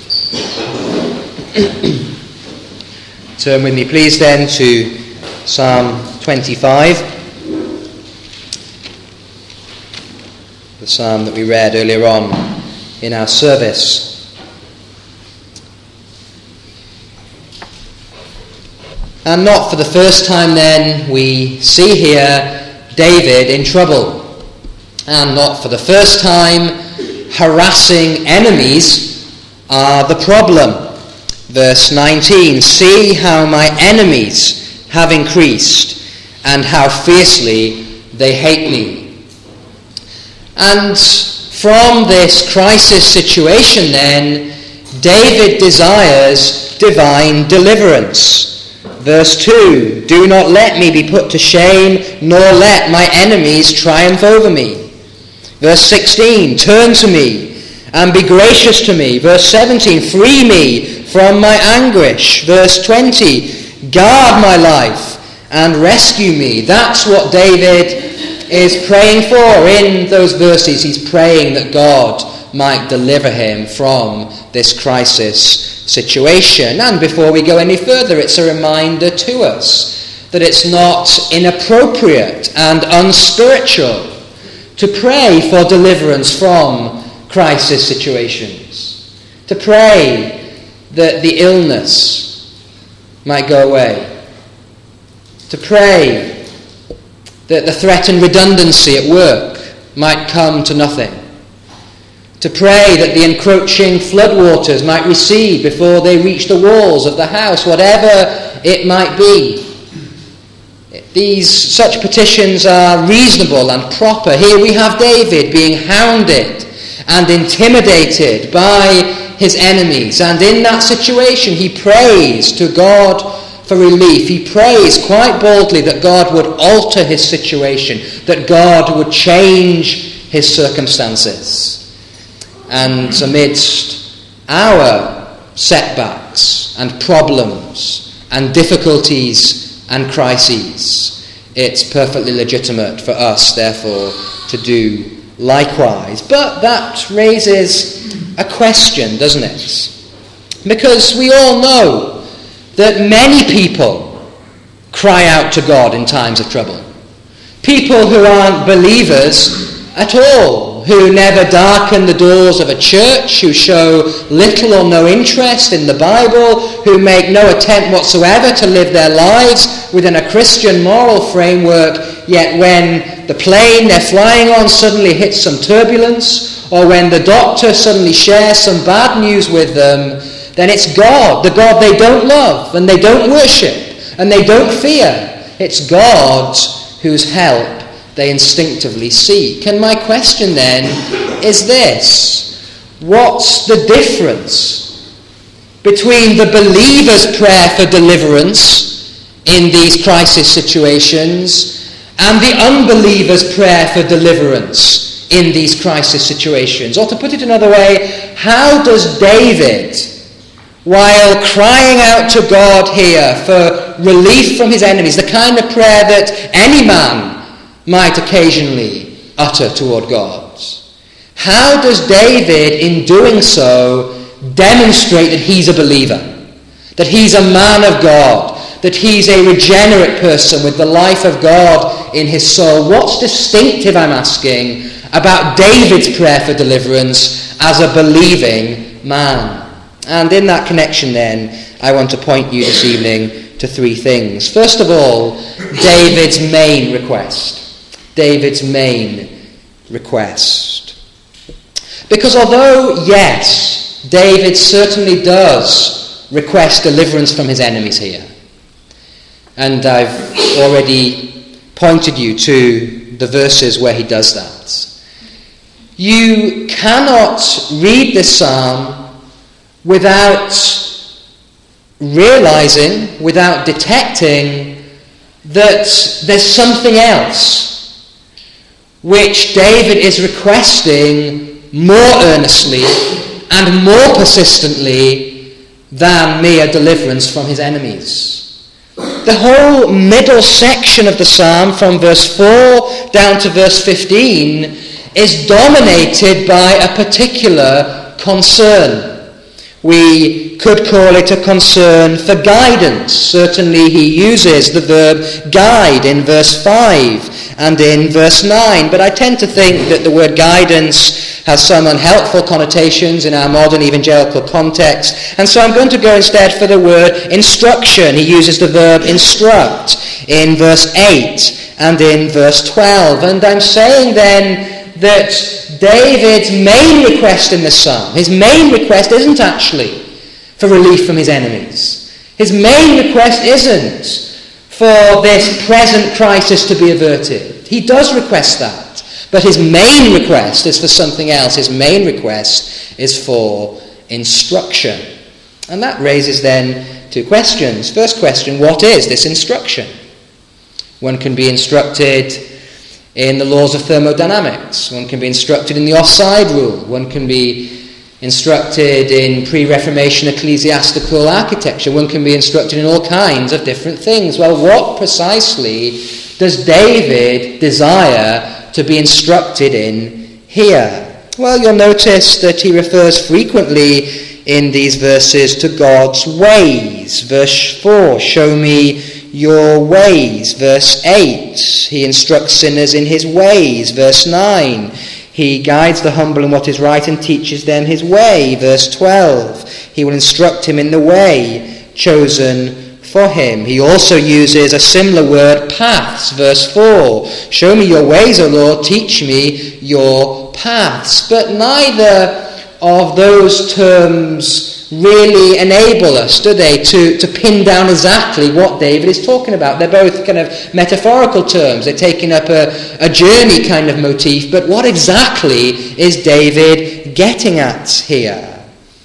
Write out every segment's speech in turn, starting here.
Turn with me, please, then, to Psalm 25, the psalm that we read earlier on in our service. And not for the first time, then, we see here David in trouble. And not for the first time, harassing enemies are the problem. Verse 19, see how my enemies have increased, and how fiercely they hate me. And from this crisis situation then, David desires divine deliverance. Verse 2, do not let me be put to shame, nor let my enemies triumph over me. Verse 16, turn to me and be gracious to me. Verse 17, free me from my anguish. Verse 20, guard my life and rescue me. That's what David is praying for in those verses. He's praying that God might deliver him from this crisis situation. And before we go any further, it's a reminder to us that it's not inappropriate and unspiritual to pray for deliverance from crisis situations, to pray that the illness might go away, to pray that the threatened redundancy at work might come to nothing, to pray that the encroaching floodwaters might recede before they reach the walls of the house, whatever it might be. Such petitions are reasonable and proper. Here we have David being hounded and intimidated by his enemies, and in that situation he prays to God for relief. He prays quite boldly that God would alter his situation, that God would change his circumstances. And amidst our setbacks and problems and difficulties and crises, it's perfectly legitimate for us, therefore, to do likewise. But that raises a question, doesn't it? Because we all know that many people cry out to God in times of trouble. People who aren't believers at all, who never darken the doors of a church, who show little or no interest in the Bible, who make no attempt whatsoever to live their lives within a Christian moral framework, yet when the plane they're flying on suddenly hits some turbulence, or when the doctor suddenly shares some bad news with them, then it's God, the God they don't love, and they don't worship, and they don't fear. It's God whose help they instinctively seek. And my question then is this: what's the difference between the believer's prayer for deliverance in these crisis situations and the unbeliever's prayer for deliverance in these crisis situations? Or to put it another way, how does David, while crying out to God here for relief from his enemies, the kind of prayer that any man might occasionally utter toward God, how does David, in doing so, demonstrate that he's a believer, that he's a man of God, that he's a regenerate person with the life of God in his soul? What's distinctive, I'm asking, about David's prayer for deliverance as a believing man? And in that connection then, I want to point you this evening to three things. First of all, David's main request. David's main request. Because although, yes, David certainly does request deliverance from his enemies here, and I've already pointed you to the verses where he does that, you cannot read this psalm without realizing, without detecting, that there's something else which David is requesting more earnestly and more persistently than mere deliverance from his enemies. The whole middle section of the psalm, from verse 4 down to verse 15, is dominated by a particular concern. We could call it a concern for guidance. Certainly he uses the verb guide in verse 5 and in verse 9. But I tend to think that the word guidance has some unhelpful connotations in our modern evangelical context. And so I'm going to go instead for the word instruction. He uses the verb instruct in verse 8 and in verse 12. And I'm saying then that David's main request in this psalm, his main request isn't actually for relief from his enemies. His main request isn't for this present crisis to be averted. He does request that. But his main request is for something else. His main request is for instruction. And that raises then two questions. First question, what is this instruction? One can be instructed in the laws of thermodynamics. One can be instructed in the offside rule. One can be instructed in pre-Reformation ecclesiastical architecture. One can be instructed in all kinds of different things. Well, what precisely does David desire to be instructed in here? Well, you'll notice that he refers frequently in these verses to God's ways. Verse 4, show me your ways. Verse 8, he instructs sinners in his ways. Verse 9, he guides the humble in what is right and teaches them his way. Verse 12, he will instruct him in the way chosen for him. He also uses a similar word, paths. Verse 4, show me your ways, O Lord, teach me your paths. But neither of those terms really enable us, do they, to pin down exactly what David is talking about. They're both kind of metaphorical terms. They're taking up a journey kind of motif. But what exactly is David getting at here?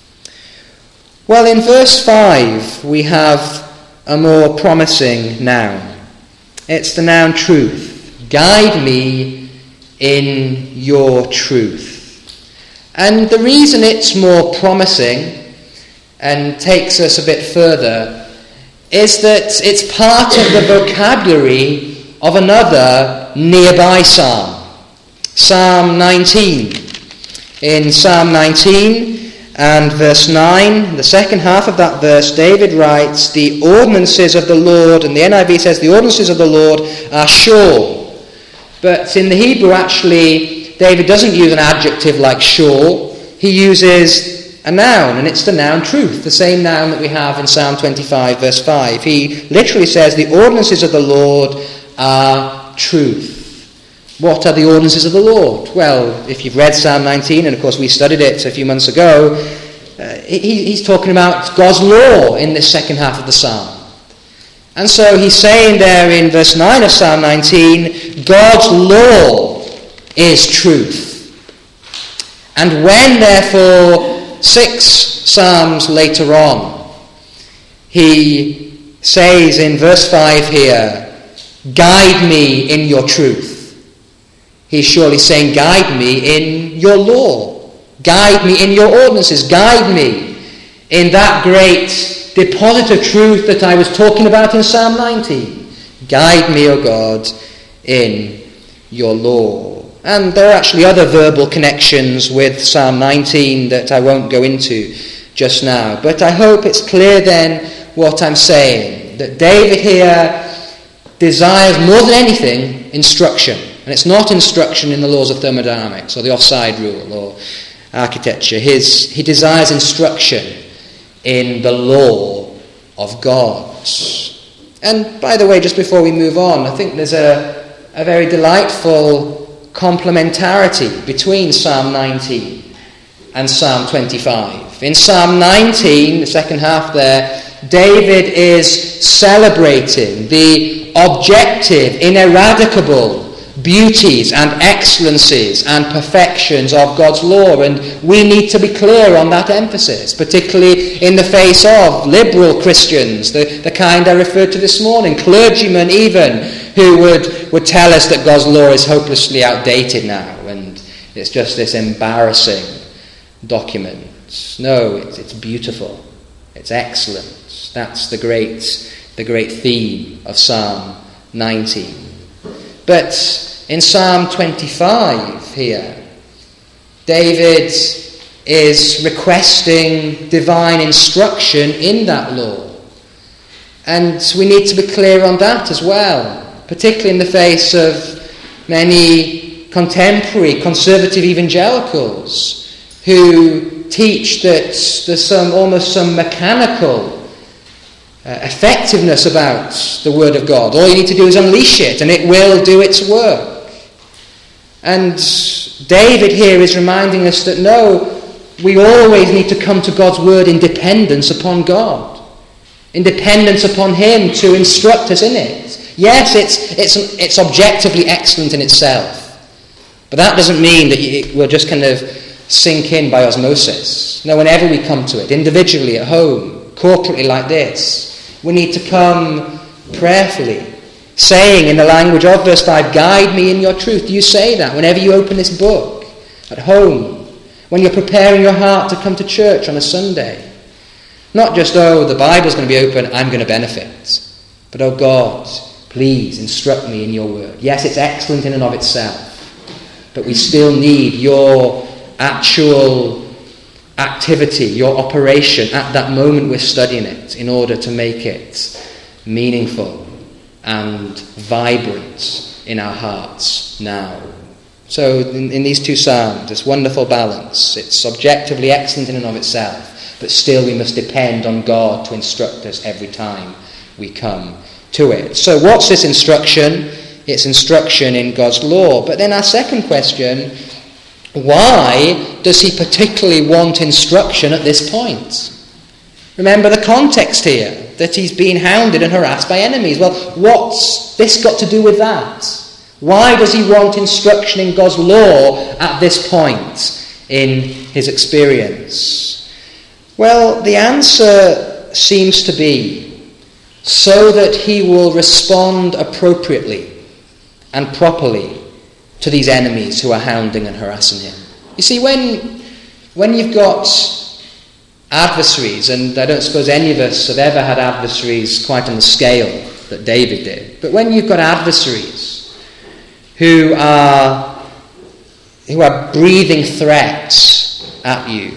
Well, in verse 5, we have a more promising noun. It's the noun truth. Guide me in your truth. And the reason it's more promising and takes us a bit further is that it's part of the vocabulary of another nearby psalm, Psalm 19. In Psalm 19 and verse 9, the second half of that verse, David writes, the ordinances of the Lord, and the NIV says the ordinances of the Lord are sure. But in the Hebrew, actually, David doesn't use an adjective like sure. He uses a noun, and it's the noun truth, the same noun that we have in Psalm 25, verse 5. He literally says, the ordinances of the Lord are truth. What are the ordinances of the Lord? Well, if you've read Psalm 19, and of course we studied it a few months ago, he's talking about God's law in this second half of the psalm. And so he's saying there in verse 9 of Psalm 19, God's law is truth. And when, therefore, 6 psalms later on, he says in verse 5 here, guide me in your truth. He's surely saying, guide me in your law. Guide me in your ordinances. Guide me in that great deposit of truth that I was talking about in Psalm 19. Guide me, O God, in your law. And there are actually other verbal connections with Psalm 19 that I won't go into just now. But I hope it's clear then what I'm saying, that David here desires more than anything instruction. And it's not instruction in the laws of thermodynamics or the offside rule or architecture. He desires instruction in the law of God. And by the way, just before we move on, I think there's a very delightful complementarity between Psalm 19 and Psalm 25. In Psalm 19, the second half there, David is celebrating the objective, ineradicable beauties and excellencies and perfections of God's law, and we need to be clear on that emphasis, particularly in the face of liberal Christians, the kind I referred to this morning, clergymen even, who would tell us that God's law is hopelessly outdated now and it's just this embarrassing document. No, it's beautiful, it's excellent. That's the great theme of Psalm 19. But in Psalm 25 here, David is requesting divine instruction in that law. And we need to be clear on that as well, particularly in the face of many contemporary conservative evangelicals who teach that there's almost some mechanical effectiveness about the Word of God. All you need to do is unleash it and it will do its work. And David here is reminding us that no, we always need to come to God's Word in dependence upon God, in dependence upon Him to instruct us in it. Yes, it's objectively excellent in itself, but that doesn't mean that it will just kind of sink in by osmosis. No, whenever we come to it, individually, at home, corporately like this, we need to come prayerfully, saying in the language of verse 5, guide me in your truth. Do you say that whenever you open this book, at home, when you're preparing your heart to come to church on a Sunday? Not just, oh, the Bible's going to be open, I'm going to benefit. But, oh God, please instruct me in your word. Yes, it's excellent in and of itself, but we still need your actual activity, your operation at that moment we're studying it in order to make it meaningful and vibrant in our hearts now. So in these two psalms, this wonderful balance. It's objectively excellent in and of itself, but still we must depend on God to instruct us every time we come to it. So what's this instruction? It's instruction in God's law. But then our second question, why does he particularly want instruction at this point? Remember the context here, that he's been hounded and harassed by enemies. Well, what's this got to do with that? Why does he want instruction in God's law at this point in his experience? Well, the answer seems to be so that he will respond appropriately and properly to these enemies who are hounding and harassing him. You see, when you've got adversaries, and I don't suppose any of us have ever had adversaries quite on the scale that David did, but when you've got adversaries who are breathing threats at you,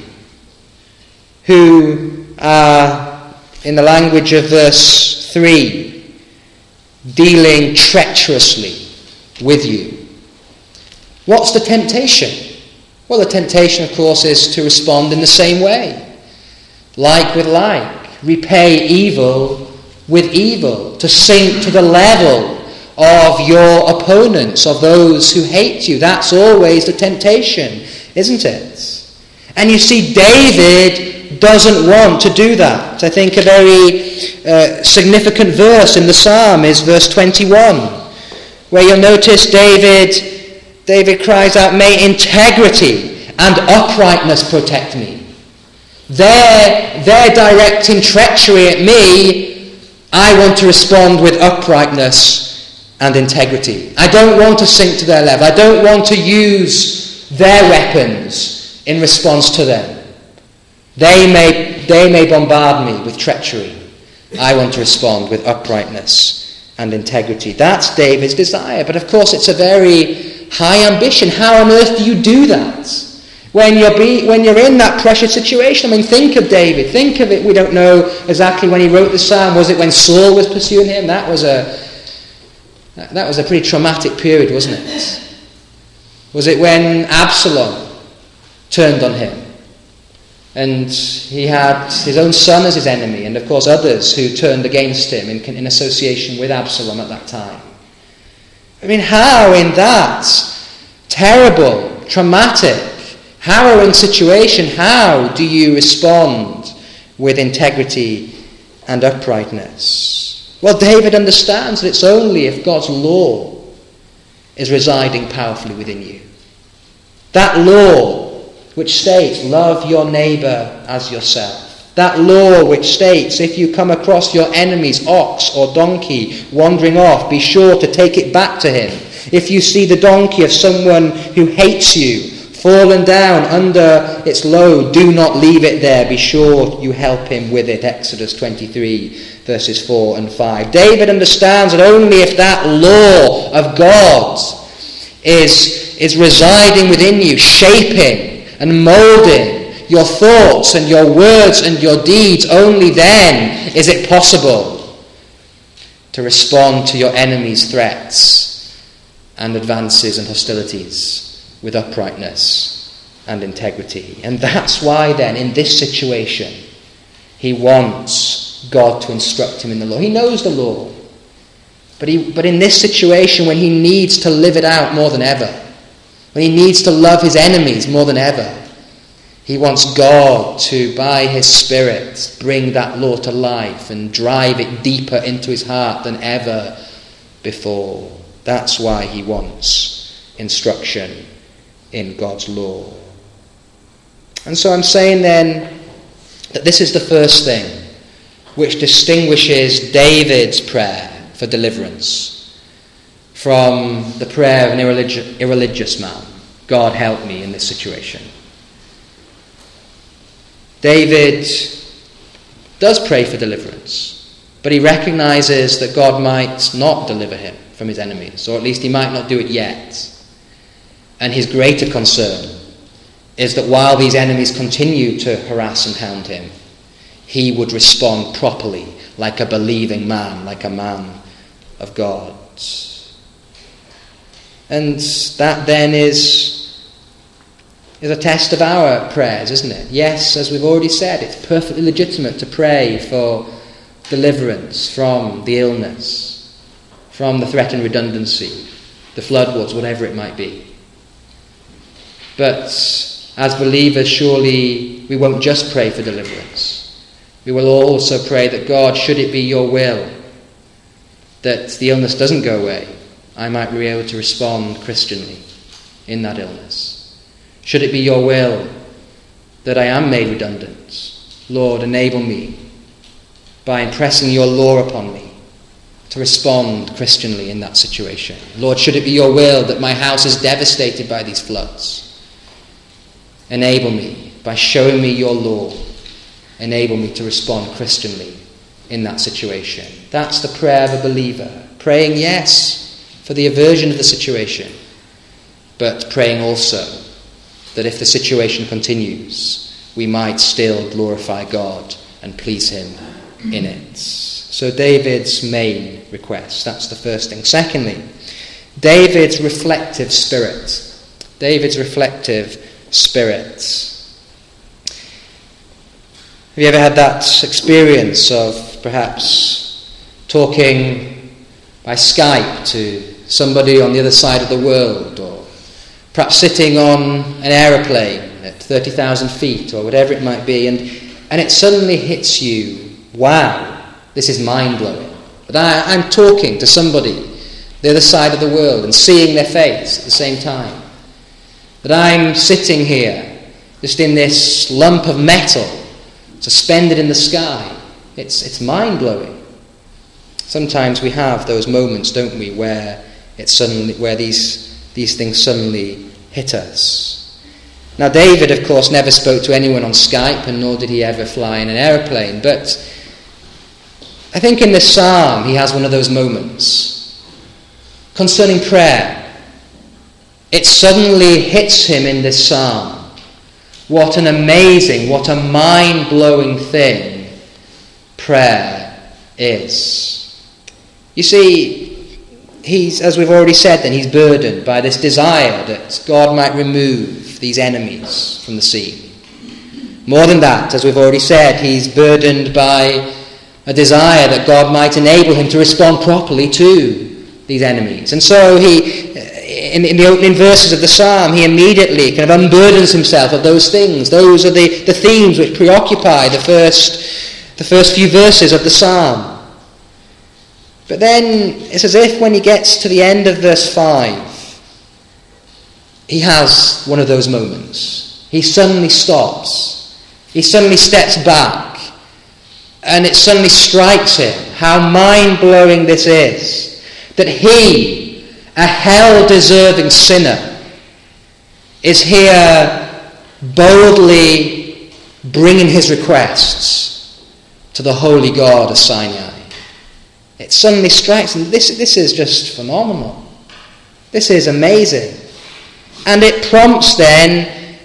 who are, in the language of verse 3, dealing treacherously with you, what's the temptation? Well, the temptation, of course, is to respond in the same way. Like with like. Repay evil with evil. To sink to the level of your opponents, of those who hate you. That's always the temptation, isn't it? And you see, David doesn't want to do that. I think a very significant verse in the psalm is verse 21, where you'll notice David cries out, may integrity and uprightness protect me. They're directing treachery at me. I want to respond with uprightness and integrity. I don't want to sink to their level. I don't want to use their weapons in response to them. They may bombard me with treachery. I want to respond with uprightness and integrity. That's David's desire. But of course it's a very high ambition. How on earth do you do that? When you're in that precious situation? I mean, think of David. Think of it. We don't know exactly when he wrote the psalm. Was it when Saul was pursuing him? That was a pretty traumatic period, wasn't it? Was it when Absalom turned on him? And he had his own son as his enemy, and of course others who turned against him in association with Absalom at that time. I mean, how in that terrible, traumatic, harrowing situation, how do you respond with integrity and uprightness? Well, David understands that it's only if God's law is residing powerfully within you. That law which states, love your neighbour as yourself. That law which states, if you come across your enemy's ox or donkey wandering off, be sure to take it back to him. If you see the donkey of someone who hates you fallen down under its load, do not leave it there. Be sure you help him with it. Exodus 23, verses 4 and 5. David understands that only if that law of God is residing within you, shaping and moulding your thoughts and your words and your deeds, only then is it possible to respond to your enemy's threats and advances and hostilities with uprightness and integrity. And that's why then, in this situation, he wants God to instruct him in the law. He knows the law. But in this situation, when he needs to live it out more than ever, when he needs to love his enemies more than ever, he wants God to, by his Spirit, bring that law to life and drive it deeper into his heart than ever before. That's why he wants instruction in God's law. And so I'm saying then that this is the first thing which distinguishes David's prayer for deliverance from the prayer of an irreligious man. God, help me in this situation. David does pray for deliverance, but he recognizes that God might not deliver him from his enemies, or at least he might not do it yet. And his greater concern is that while these enemies continue to harass and hound him, he would respond properly, like a believing man, like a man of God. And that then is a test of our prayers, isn't it? Yes, as we've already said, it's perfectly legitimate to pray for deliverance from the illness, from the threatened redundancy, the floodwaters, whatever it might be. But as believers, surely we won't just pray for deliverance. We will also pray that God, should it be your will that the illness doesn't go away, I might be able to respond Christianly in that illness. Should it be your will that I am made redundant, Lord, enable me by impressing your law upon me to respond Christianly in that situation. Lord, should it be your will that my house is devastated by these floods, enable me by showing me your law. Enable me to respond Christianly in that situation. That's the prayer of a believer. Praying, yes, for the aversion of the situation, but praying also that if the situation continues, we might still glorify God and please him in it. So David's main request, that's the first thing. Secondly, David's reflective spirit. David's reflective spirit. Have you ever had that experience of perhaps talking by Skype to somebody on the other side of the world, or perhaps sitting on an aeroplane at 30,000 feet or whatever it might be, and it suddenly hits you, wow, this is mind-blowing. But I'm talking to somebody the other side of the world and seeing their face at the same time. That I'm sitting here just in this lump of metal suspended in the sky. It's mind-blowing. Sometimes we have those moments, don't we, where these things suddenly hit us. Now, David, of course, never spoke to anyone on Skype, and nor did he ever fly in an aeroplane. But I think in this psalm he has one of those moments concerning prayer. It suddenly hits him in this psalm. What an amazing, what a mind-blowing thing prayer is. You see, as we've already said then, he's burdened by this desire that God might remove these enemies from the scene. More than that, as we've already said, he's burdened by a desire that God might enable him to respond properly to these enemies. And so in the opening verses of the psalm, he immediately kind of unburdens himself of those things. Those are the themes which preoccupy the first few verses of the psalm. But then it's as if when he gets to the end of verse 5, he has one of those moments. He suddenly stops. He suddenly steps back. And it suddenly strikes him how mind-blowing this is. That he, a hell-deserving sinner, is here boldly bringing his requests to the holy God of Sinai. It suddenly strikes him, this is just phenomenal. This is amazing. And it prompts then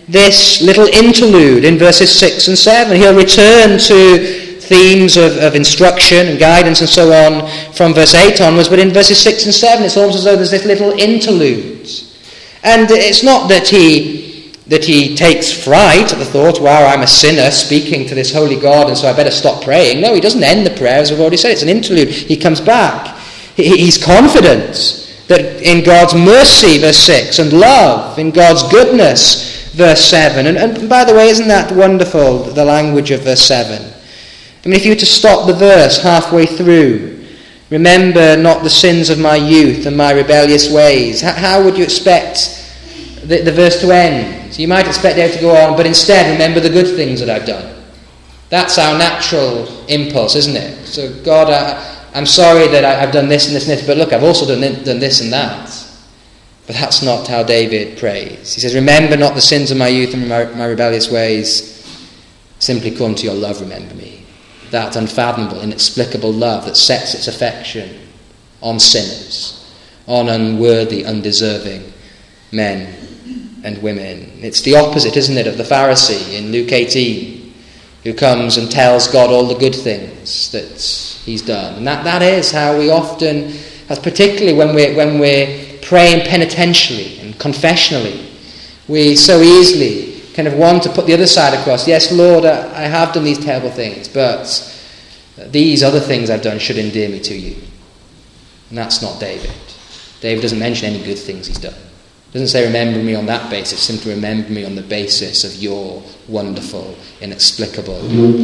this little interlude in verses 6 and 7. He'll return to themes of instruction and guidance and so on from verse 8 onwards, but in verses 6 and 7 it's almost as though there's this little interlude. And it's not that he takes fright at the thought, wow, I'm a sinner speaking to this holy God and so I better stop praying. No, he doesn't end the prayer, as we've already said. It's an interlude. He comes back. He's confident that in God's mercy, verse 6, and love, in God's goodness, verse 7. And by the way, isn't that wonderful, the language of verse 7? I mean, if you were to stop the verse halfway through, remember not the sins of my youth and my rebellious ways, how would you expect the verse to end? So you might expect it to go on, but instead remember the good things that I've done. That's our natural impulse, isn't it? So God, I'm sorry that I've done this and this and this, but look, I've also done this and that. But that's not how David prays. He says, remember not the sins of my youth and my rebellious ways. Simply come to your love, remember me. That unfathomable, inexplicable love that sets its affection on sinners, on unworthy, undeserving men and women. It's the opposite, isn't it, of the Pharisee in Luke 18, who comes and tells God all the good things that he's done. And that is how we often, as particularly when we're praying penitentially and confessionally, we so easily kind of want to put the other side across. Yes, Lord, I have done these terrible things, but these other things I've done should endear me to you. And that's not David. David doesn't mention any good things he's done. Doesn't say remember me on that basis, simply remember me on the basis of your wonderful, inexplicable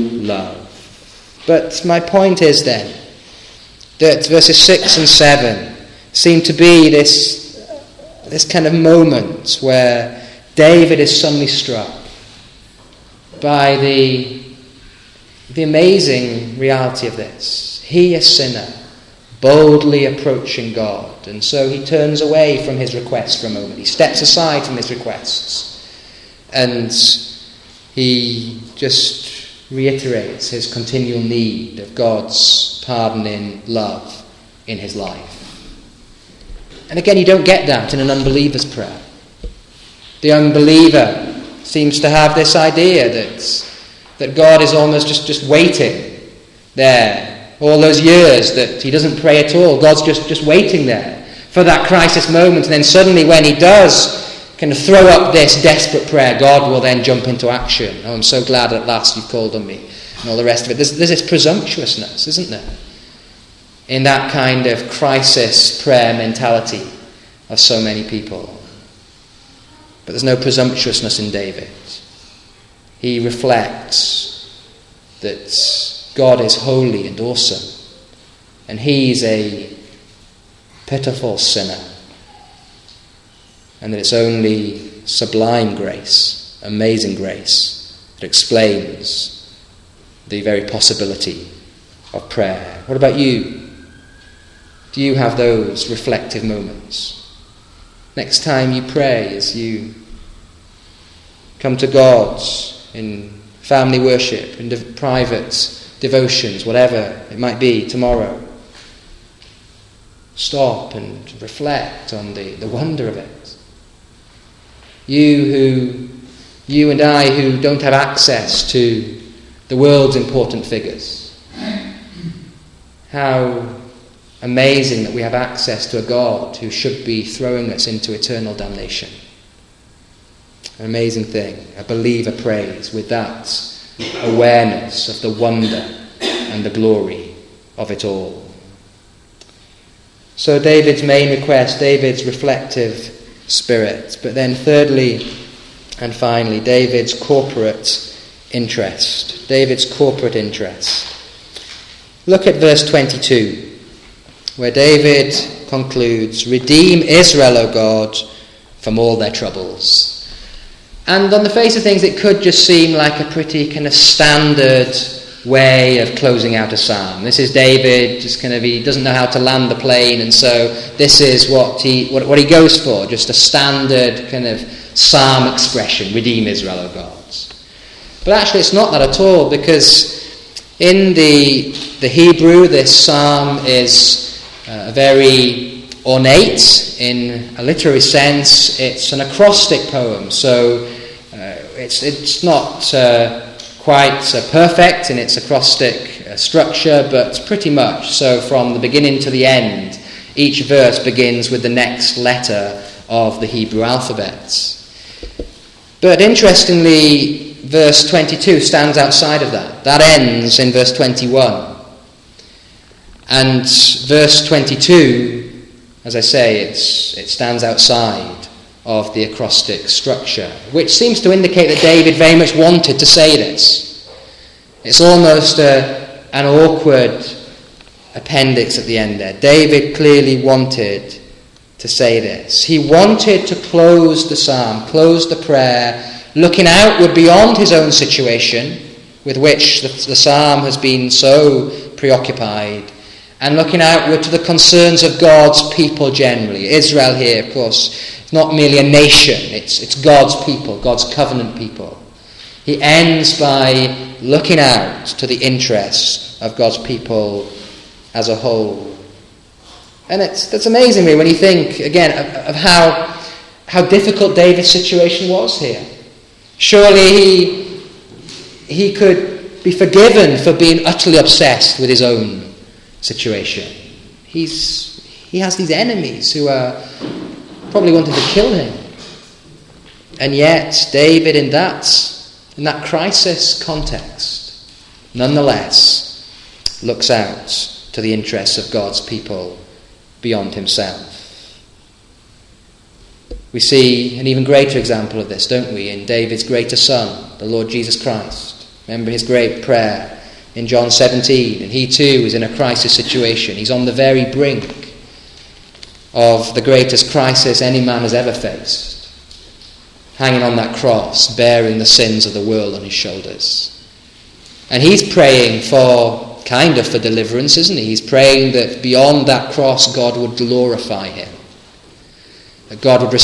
love. But my point is then that verses 6 and 7 seem to be this kind of moment where David is suddenly struck by the amazing reality of this. He, a sinner, boldly approaching God, and so he turns away from his requests for a moment. He steps aside from his requests, and he just reiterates his continual need of God's pardoning love in his life. And again, you don't get that in an unbeliever's prayer. The unbeliever seems to have this idea that God is almost just waiting there. All those years that he doesn't pray at all, God's just waiting there for that crisis moment. And then suddenly when he does kind of throw up this desperate prayer, God will then jump into action. Oh, I'm so glad at last you've called on me. And all the rest of it. There's this presumptuousness, isn't there? In that kind of crisis prayer mentality of so many people. But there's no presumptuousness in David. He reflects that God is holy and awesome, and he's a pitiful sinner, and that it's only sublime grace, amazing grace, that explains the very possibility of prayer. What about you? Do you have those reflective moments? Next time you pray, as you come to God in family worship, in private devotions, whatever it might be tomorrow, stop and reflect on the wonder of it. You and I who don't have access to the world's important figures, how amazing that we have access to a God who should be throwing us into eternal damnation. An amazing thing. A believer prays with that awareness of the wonder and the glory of it all. So David's main request, David's reflective spirit. But then thirdly and finally, David's corporate interest. David's corporate interest. Look at verse 22. Where David concludes, redeem Israel, O God, from all their troubles. And on the face of things, it could just seem like a pretty kind of standard way of closing out a psalm. This is David, just kind of, he doesn't know how to land the plane, and so this is what he goes for, just a standard kind of psalm expression, redeem Israel, O God. But actually it's not that at all, because in the Hebrew, this psalm is very ornate in a literary sense. It's an acrostic poem, so It's not quite perfect in its acrostic structure, but pretty much so from the beginning to the end. Each verse begins with the next letter of the Hebrew alphabet. But interestingly, verse 22 stands outside of that. That ends in verse 21. And verse 22, as I say, it stands outside of the acrostic structure, which seems to indicate that David very much wanted to say this. It's almost an awkward appendix at the end there. David clearly wanted to say this. He wanted to close the psalm, close the prayer, looking outward beyond his own situation, with which the psalm has been so preoccupied, and looking outward to the concerns of God's people generally. Israel here, of course, is not merely a nation, it's God's people, God's covenant people. He ends by looking out to the interests of God's people as a whole. And that's amazing me when you think, again, of how difficult David's situation was here. Surely he could be forgiven for being utterly obsessed with his own situation. He has these enemies who are probably wanting to kill him. And yet, David, in that crisis context, nonetheless, looks out to the interests of God's people beyond himself. We see an even greater example of this, don't we, in David's greater son, the Lord Jesus Christ. Remember his great prayer in John 17, and he too is in a crisis situation. He's on the very brink of the greatest crisis any man has ever faced, hanging on that cross, bearing the sins of the world on his shoulders. And he's praying for deliverance, isn't he? He's praying that beyond that cross God would glorify him, that God would